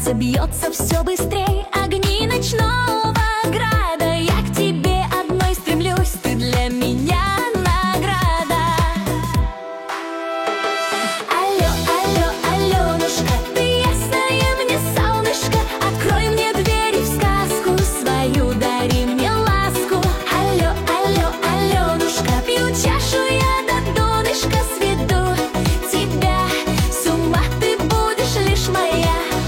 сердце бьется все быстрей. Огни ночного града, я к тебе одной стремлюсь, ты для меня награда. Алло, алло, Аленушка, ты ясное мне солнышко, открой мне двери в сказку свою, дари мне ласку. Алло, алло, Аленушка, пью чашу я до донышка, сведу тебя с ума, ты будешь лишь моя.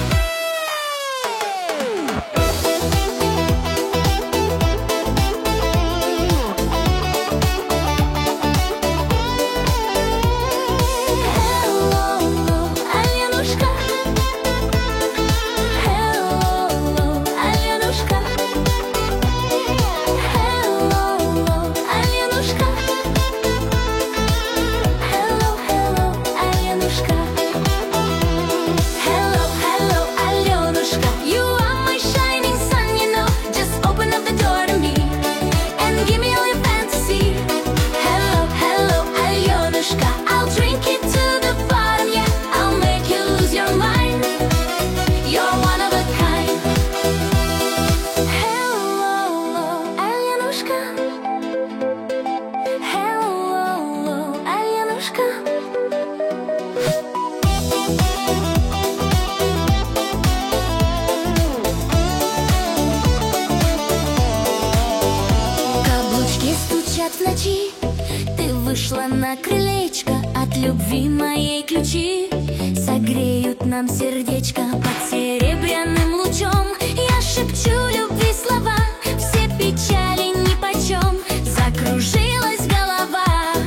Каблучки стучат в ночи, ты вышла на крылечко, от любви моей ключи согреют нам сердечко. Под серебряным лучом я шепчу любви слова, все печали нипочем, закружилась голова.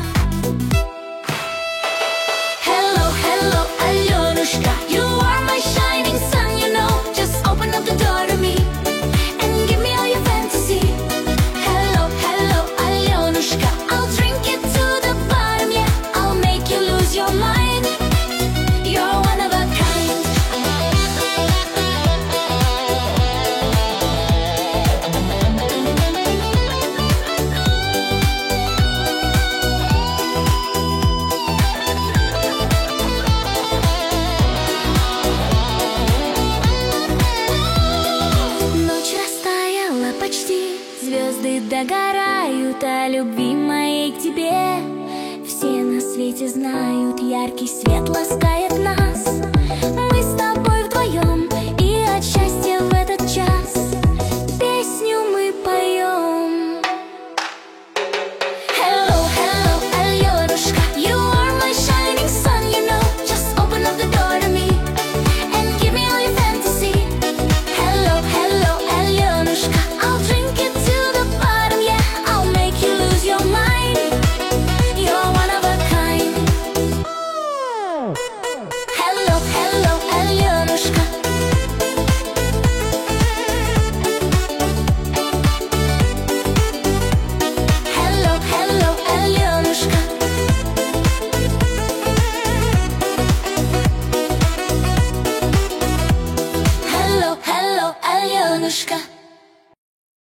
Hello, hello, Аленушка, you are my shining sun, you know, just open up the door to me and give me all your fantasy. Hello, hello, Аленушка, I'll drink it to the bottom, yeah, I'll make you lose your mind. You're one of a kind. Ночь растаяла почти, звезды догорают о любви моей к тебе. Все на свете знают, яркий свет ласкает нас.